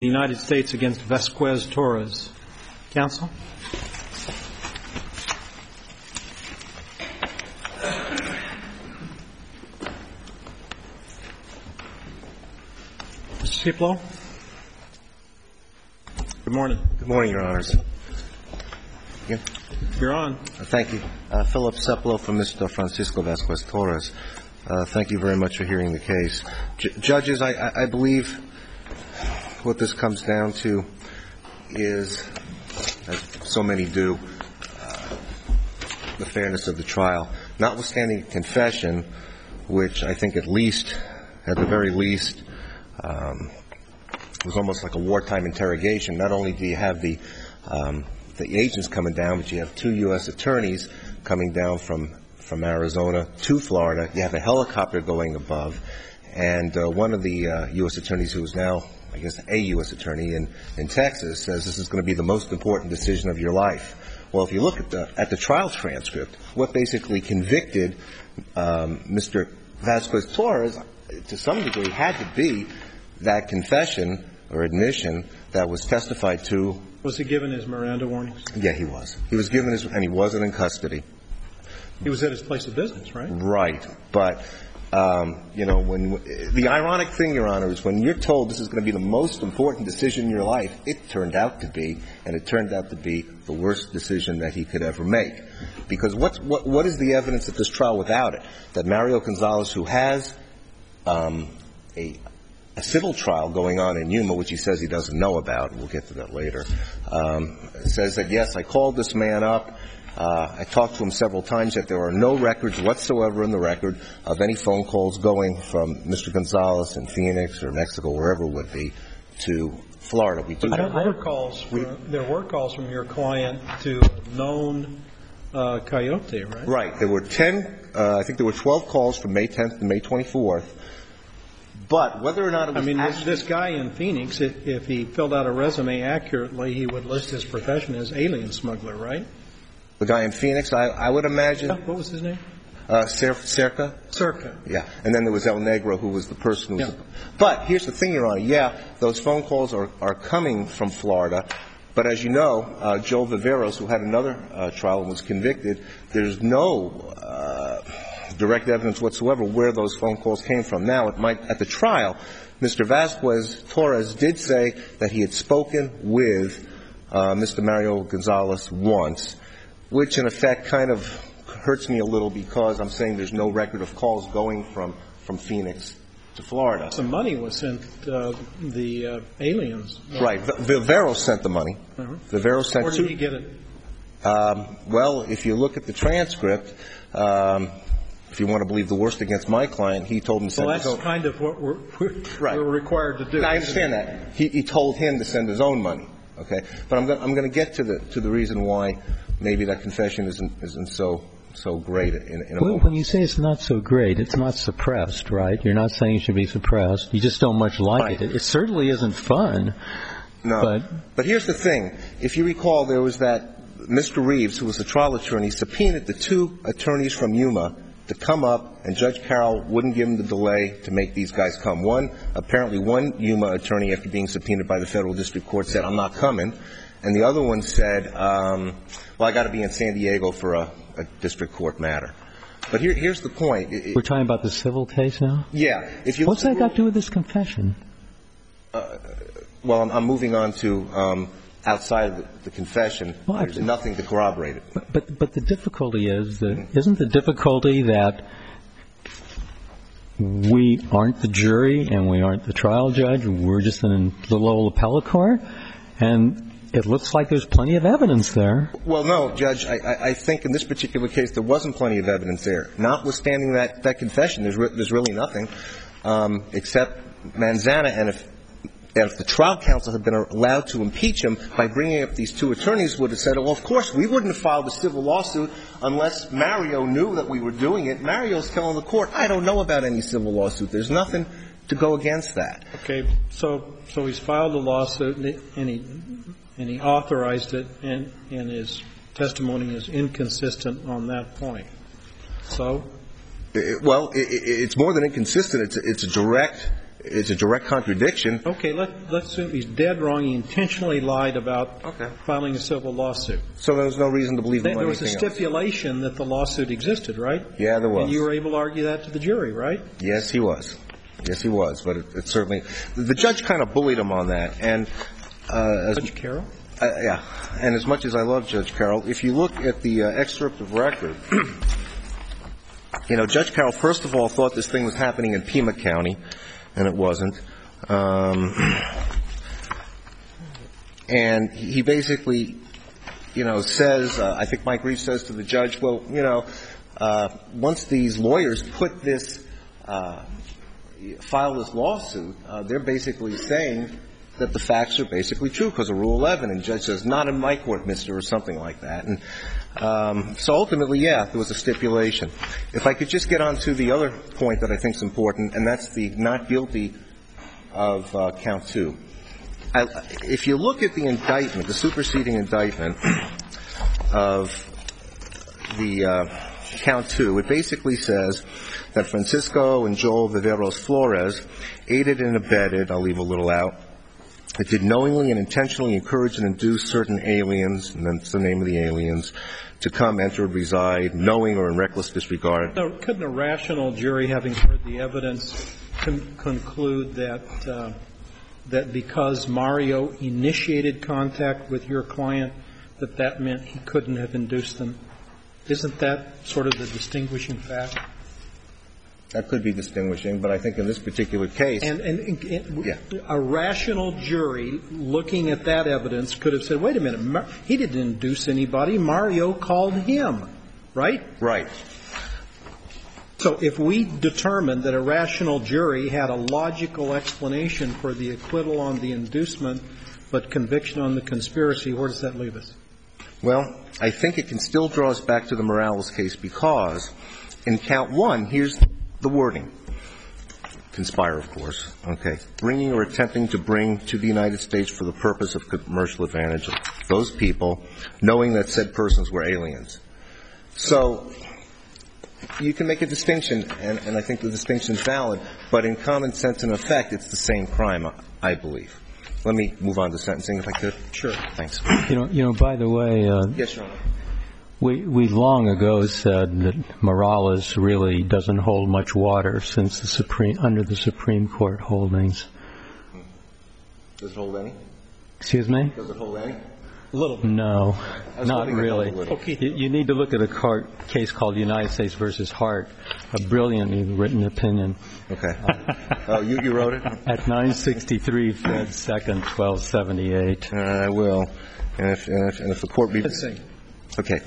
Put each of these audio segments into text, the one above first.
The United States against Vasquez-Torres. Counsel? Mr. Ciplo? Good morning. Good morning, Your Honors. Yeah. You're on. Thank you. Philip Ciplo from Mr. Francisco Vasquez-Torres. Thank you very much for hearing the case. Judges, I believe what this comes down to is, as so many do, the fairness of the trial. Notwithstanding confession, which I think at the very least, was almost like a wartime interrogation. Not only do you have the agents coming down, but you have two U.S. attorneys coming down from Arizona to Florida. You have a helicopter going above, and one of the U.S. attorneys, who is now, I guess, a U.S. attorney in Texas, says this is going to be the most important decision of your life. Well, if you look at the trial transcript, what basically convicted Mr. Vasquez-Torres, to some degree, had to be that confession or admission that was testified to. Was he given his Miranda warnings? Yeah, he was. He was given his, and he wasn't in custody. He was at his place of business, right? Right. But, when the ironic thing, Your Honor, is when you're told this is going to be the most important decision in your life, it turned out to be the worst decision that he could ever make. Because what is the evidence at this trial without it? That Mario Gonzalez, who has a civil trial going on in Yuma, which he says he doesn't know about, we'll get to that later, says that, yes, I called this man up. I talked to him several times, that there are no records whatsoever in the record of any phone calls going from Mr. Gonzalez in Phoenix or Mexico, wherever it would be, to Florida. There were calls from your client to a known coyote, right? Right. There were 12 calls from May 10th to May 24th. But whether or not it was this guy in Phoenix, if he filled out a resume accurately, he would list his profession as alien smuggler, right? The guy in Phoenix, I would imagine. What was his name? Cerca. Cerca. Yeah. And then there was El Negro, who was the person who was. Yeah. But here's the thing, Your Honor. Yeah, those phone calls are coming from Florida. But as you know, Joe Viveros, who had another trial and was convicted, there's no direct evidence whatsoever where those phone calls came from. Now, at the trial, Mr. Vasquez-Torres did say that he had spoken with Mr. Mario Gonzalez once, which in effect kind of hurts me a little because I'm saying there's no record of calls going from Phoenix to Florida. Some money was sent the aliens. Right. Viveros sent the money. Uh-huh. Viveros sent Where did he get it? Well, if you look at the transcript, if you want to believe the worst against my client, he told him to send his own. Well, that's kind of what we're required to do. I understand that. He told him to send his own money. Okay, but I'm going to get to the reason why maybe that confession isn't so great in a moment. When you say it's not so great, it's not suppressed, right? You're not saying it should be suppressed. You just don't much like right. it. It certainly isn't fun. No. But here's the thing. If you recall, there was that Mr. Reeves, who was the trial attorney, subpoenaed the two attorneys from Yuma to come up, and Judge Carroll wouldn't give him the delay to make these guys come. Apparently one Yuma attorney, after being subpoenaed by the federal district court, said, I'm not coming. And the other one said, well, I got to be in San Diego for a district court matter. But here's the point. We're talking about the civil case now? Yeah. What's that got to do with this confession? Well, I'm moving on to outside of the confession. There's nothing to corroborate it. But the difficulty is that isn't the difficulty that we aren't the jury and we aren't the trial judge. We're just in a little old appellate court, and it looks like there's plenty of evidence there. Well, no, Judge. I think in this particular case there wasn't plenty of evidence there. Notwithstanding that confession, there's really nothing except Manzana. And if the trial counsel had been allowed to impeach him by bringing up these two attorneys, would have said, well, of course, we wouldn't have filed a civil lawsuit unless Mario knew that we were doing it. Mario's telling the court, I don't know about any civil lawsuit. There's nothing to go against that. Okay. So he's filed a lawsuit, and he authorized it, and his testimony is inconsistent on that point. So? Well, it's more than inconsistent. It's a direct it's a direct contradiction. Okay, let's assume he's dead wrong. He intentionally lied about filing a civil lawsuit. So there was no reason to believe him. There was a stipulation that the lawsuit existed, right? Yeah, there was. And you were able to argue that to the jury, right? Yes, he was. Yes, he was. But it certainly – the judge kind of bullied him on that. And Judge Carroll? Yeah. And as much as I love Judge Carroll, if you look at the excerpt of record, you know, Judge Carroll, first of all, thought this thing was happening in Pima County, and it wasn't. And he basically, you know, says, I think Mike Reeves says to the judge, well, you know, once these lawyers put this, file this lawsuit, they're basically saying that the facts are basically true because of Rule 11. And the judge says, not in my court, mister, or something like that. And so ultimately, yeah, there was a stipulation. If I could just get on to the other point that I think is important, and that's the not guilty of count 2. If you look at the indictment, the superseding indictment of the count 2, it basically says that Francisco and Joel Viveros Flores aided and abetted, I'll leave a little out, it did knowingly and intentionally encourage and induce certain aliens, and that's the name of the aliens, to come, enter, reside, knowing or in reckless disregard. Now, couldn't a rational jury, having heard the evidence, conclude that that because Mario initiated contact with your client, that meant he couldn't have induced them? Isn't that sort of the distinguishing fact? That could be distinguishing, but I think in this particular case. And a rational jury looking at that evidence could have said, wait a minute, he didn't induce anybody. Mario called him, right? Right. So if we determined that a rational jury had a logical explanation for the acquittal on the inducement but conviction on the conspiracy, where does that leave us? Well, I think it can still draw us back to the Morales case because in count 1, here's the wording. Conspire, of course. Okay. Bringing or attempting to bring to the United States for the purpose of commercial advantage of those people, knowing that said persons were aliens. So you can make a distinction, and I think the distinction is valid, but in common sense and effect, it's the same crime, I believe. Let me move on to sentencing, if I could. Sure. Thanks. You know, by the way, yes, Your Honor. We long ago said that Morales really doesn't hold much water since under the Supreme Court holdings. Does it hold any? Excuse me? Does it hold any? A little bit. No, not really. Okay. You need to look at a case called United States versus Hart, a brilliantly written opinion. Okay. Oh, you wrote it? At 963 Fed 2nd, 1278. I will. And if the court reads it. Okay.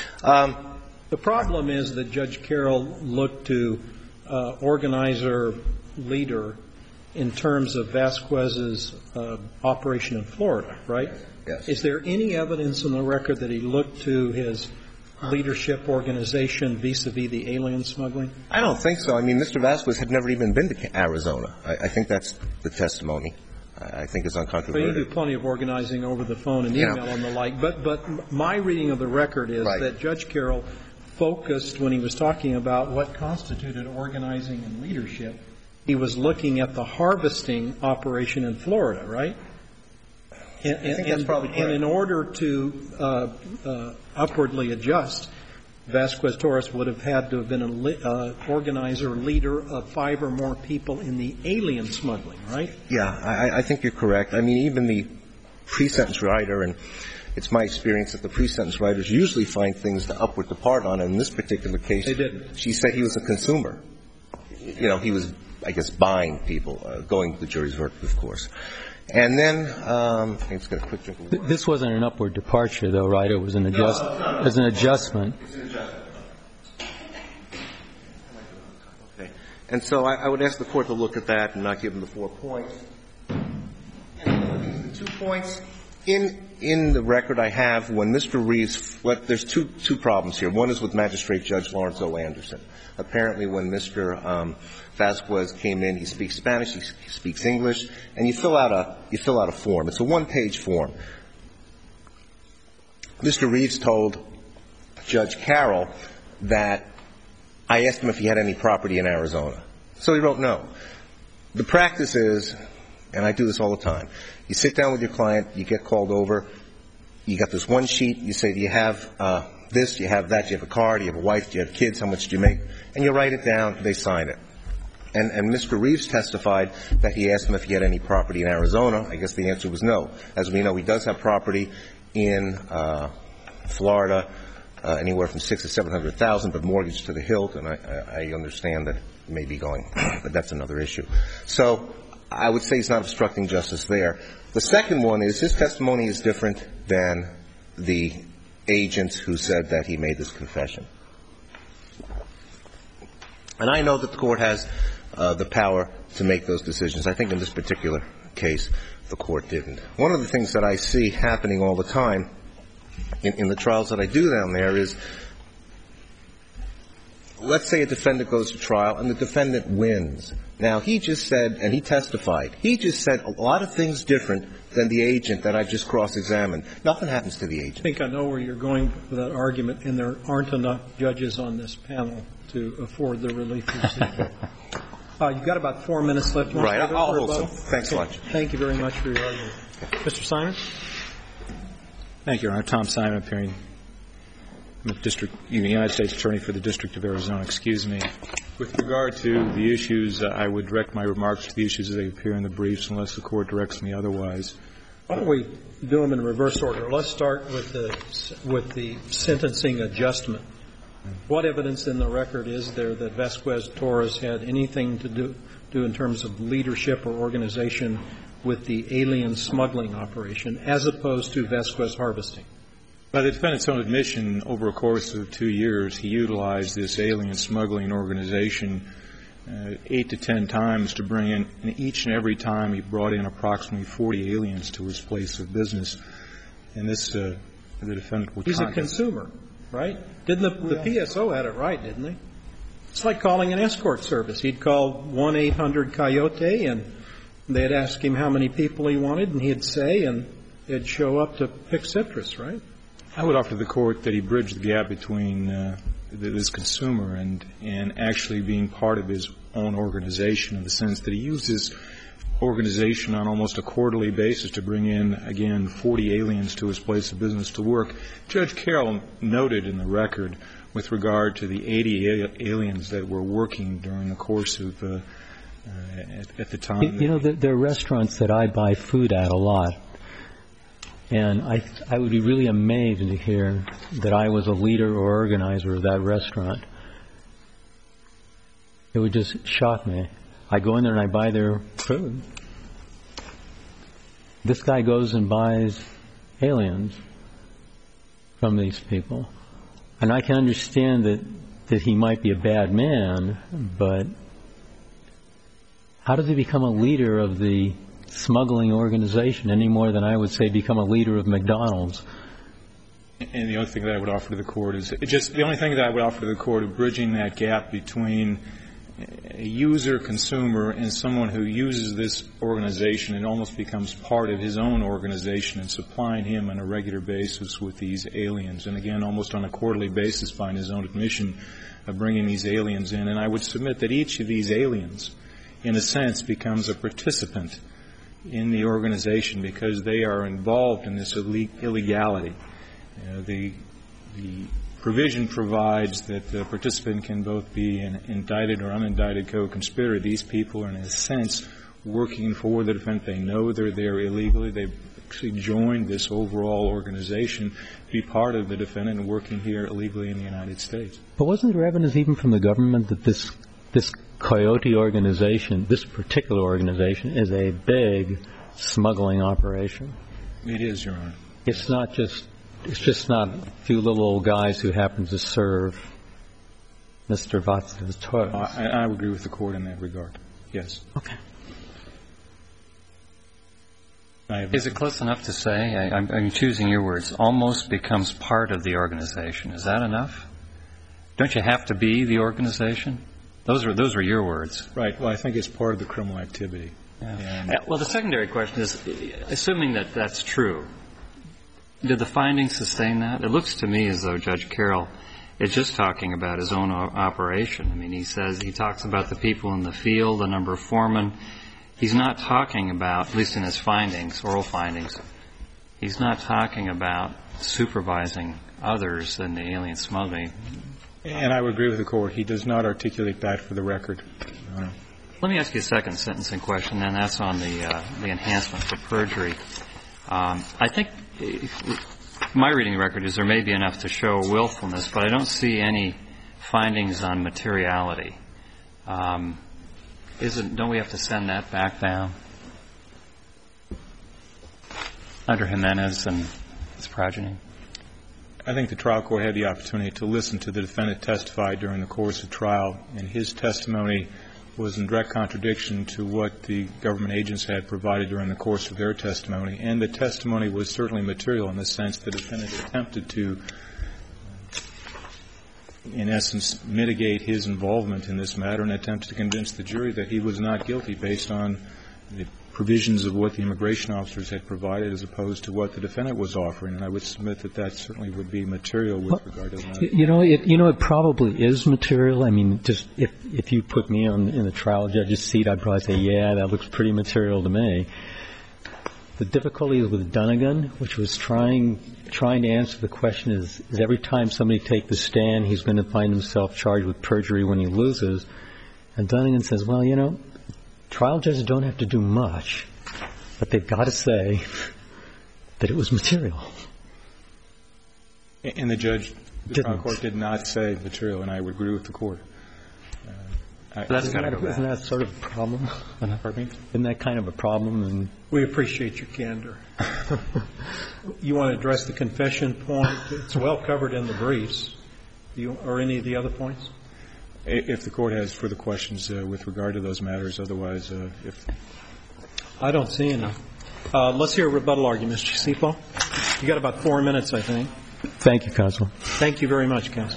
The problem is that Judge Carroll looked to organizer, leader, in terms of Vasquez's operation in Florida, right? Yes. Is there any evidence in the record that he looked to his leadership organization vis-a-vis the alien smuggling? I don't think so. I mean, Mr. Vasquez had never even been to Arizona. I think that's the testimony. I think it's uncontroverted. But you do plenty of organizing over the phone and email and the like. But my reading of the record is that Judge Carroll focused, when he was talking about what constituted organizing and leadership, he was looking at the harvesting operation in Florida, right? I think that's probably correct. And in order to upwardly adjust, Vasquez-Torres would have had to have been an organizer, leader of 5 or more people in the alien smuggling, right? Yeah, I think you're correct. I mean, even the pre-sentence writer, and it's my experience that the pre-sentence writers usually find things to upward depart on, and in this particular case, they didn't. She said he was a consumer. You know, he was, I guess, buying people, going to the jury's verdict, of course. And then, let's get a quick drink of water. This wasn't an upward departure, though, right? It was an adjustment. No. It was an adjustment. It's an adjustment. Okay. And so I would ask the Court to look at that and not give him the 4 points. And the 2 points, in the record I have, when Mr. Reeves, there's two problems here. One is with Magistrate Judge Lawrence O. Anderson. Apparently, when Mr. Vasquez came in, he speaks Spanish, he speaks English, and you fill out a form. It's a 1-page form. Mr. Reeves told Judge Carroll that I asked him if he had any property in Arizona. So he wrote no. the practice is, and I do this all the time, you sit down with your client, you get called over, you got this one sheet, you say, do you have this, do you have that, do you have a car, do you have a wife, do you have kids, how much do you make? And you write it down, they sign it. And Mr. Reeves testified that he asked him if he had any property in Arizona. I guess the answer was no. As we know, he does have property in Florida, anywhere from $600,000 to $700,000, but mortgaged to the hilt, and I understand that it may be going, but that's another issue. So I would say he's not obstructing justice there. The second one is his testimony is different than the agents who said that he made this confession. And I know that the court has the power to make those decisions. I think in this particular case, the court didn't. One of the things that I see happening all the time in the trials that I do down there is, let's say a defendant goes to trial and the defendant wins. Now, he just said, and he testified, he just said a lot of things different than the agent that I just cross-examined. Nothing happens to the agent. I think I know where you're going with that argument, and there aren't enough judges on this panel to afford the relief you seek. You've got about 4 minutes left. Right. I'll hold some. Thanks so much. Thank you very much for your argument. Mr. Simon? Thank you, Your Honor. Tom Simon, appearing. I'm the United States Attorney for the District of Arizona. Excuse me. With regard to the issues, I would direct my remarks to the issues as they appear in the briefs, unless the Court directs me otherwise. Why don't we do them in reverse order? Let's start with the sentencing adjustment. What evidence in the record is there that Vasquez-Torres had anything to do in terms of leadership or organization with the alien smuggling operation, as opposed to Vasquez harvesting? By the defendant's own admission, over a course of 2 years, he utilized this alien smuggling organization 8 to 10 times to bring in, and each and every time he brought in approximately 40 aliens to his place of business. And this, the defendant would He's a consumer, right? Didn't the PSO had it right, didn't they? It's like calling an escort service. He'd call 1-800-COYOTE, and they'd ask him how many people he wanted, and he'd say, and they'd show up to pick citrus, right? I would offer the Court that he bridged the gap between this consumer and actually being part of his own organization, in the sense that he used his organization on almost a quarterly basis to bring in, again, 40 aliens to his place of business to work. Judge Carroll noted in the record, with regard to the 80 aliens that were working during the course of at the time. You know, there are restaurants that I buy food at a lot. And I would be really amazed to hear that I was a leader or organizer of that restaurant. It would just shock me. I go in there and I buy their food. This guy goes and buys aliens from these people. And I can understand that he might be a bad man, but how does he become a leader of the smuggling organization any more than I would say become a leader of McDonald's? And the only thing that I would offer to the Court is just the only thing that I would offer to the Court of bridging that gap between a user, consumer, and someone who uses this organization and almost becomes part of his own organization and supplying him on a regular basis with these aliens. And again, almost on a quarterly basis, by his own admission, of bringing these aliens in. And I would submit that each of these aliens, in a sense, becomes a participant in the organization because they are involved in this illegality. The provision provides that the participant can both be an indicted or unindicted co-conspirator. These people are, in a sense, working for the defendant. They know they're there illegally. They've actually joined this overall organization to be part of the defendant and working here illegally in the United States. But wasn't there evidence even from the government that this Coyote organization, this particular organization, is a big smuggling operation? It is, Your Honor. It's just not a few little old guys who happen to serve Mr. Vasquez-Torres. I would agree with the Court in that regard. Yes. Okay. Is it close enough to say, I'm choosing your words, almost becomes part of the organization? Is that enough? Don't you have to be the organization? Those are your words. Right. Well, I think it's part of the criminal activity. Yeah. Well, the secondary question is, assuming that that's true, did the findings sustain that? It looks to me as though Judge Carroll is just talking about his own operation. I mean, he talks about the people in the field, the number of foremen. he's not talking about, at least in his findings, oral findings, he's not talking about supervising others in the alien smuggling. And I would agree with the Court. He does not articulate that for the record, Your Honor. Let me ask you a second sentencing question, and that's on the enhancement for perjury. I think my reading record is there may be enough to show willfulness, but I don't see any findings on materiality. Don't we have to send that back down under Jimenez and his progeny? I think the trial court had the opportunity to listen to the defendant testify during the course of trial, and his testimony was in direct contradiction to what the government agents had provided during the course of their testimony. And the testimony was certainly material in the sense the defendant attempted to, in essence, mitigate his involvement in this matter and attempted to convince the jury that he was not guilty based on the provisions of what the immigration officers had provided as opposed to what the defendant was offering. And I would submit that that certainly would be material with regard to that. It probably is material. I mean, just if you put me in the trial judge's seat, I'd probably say, yeah, that looks pretty material to me. The difficulty with Dunnigan, which was trying to answer the question is every time somebody take the stand, he's going to find himself charged with perjury when he loses. And Dunnigan says, well, trial judges don't have to do much, but they've got to say that it was material. And the trial court did not say material, and I would agree with the court. Isn't that sort of a problem? Pardon me? Isn't that kind of a problem? And we appreciate your candor. You want to address the confession point? It's well covered in the briefs. Or any of the other points? If the Court has further questions with regard to those matters, otherwise, if I don't see any. Let's hear a rebuttal argument, Mr. Cipo. You got about 4 minutes, I think. Thank you, counsel. Thank you very much, counsel.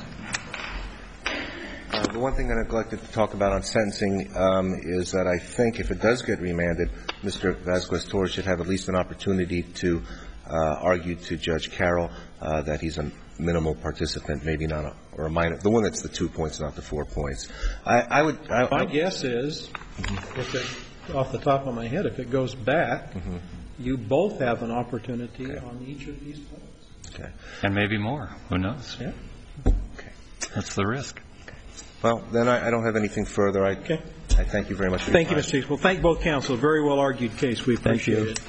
The one thing that I neglected to talk about on sentencing is that I think if it does get remanded, Mr. Vasquez-Torres should have at least an opportunity to argue to Judge Carroll that he's a minimal participant, maybe not or a minor, the one that's the 2 points, not the 4 points. My guess is, off the top of my head, if it goes back, you both have an opportunity on each of these points. Okay. And maybe more. Who knows? Yeah. Okay. That's the risk. Well, then I don't have anything further. I thank you very much for your time. Thank you, Mr. Chief. Well, thank both counsel. A very well-argued case. We appreciate it.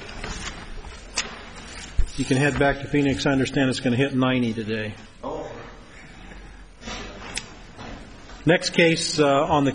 You can head back to Phoenix. I understand it's going to hit 90 today. Next case on the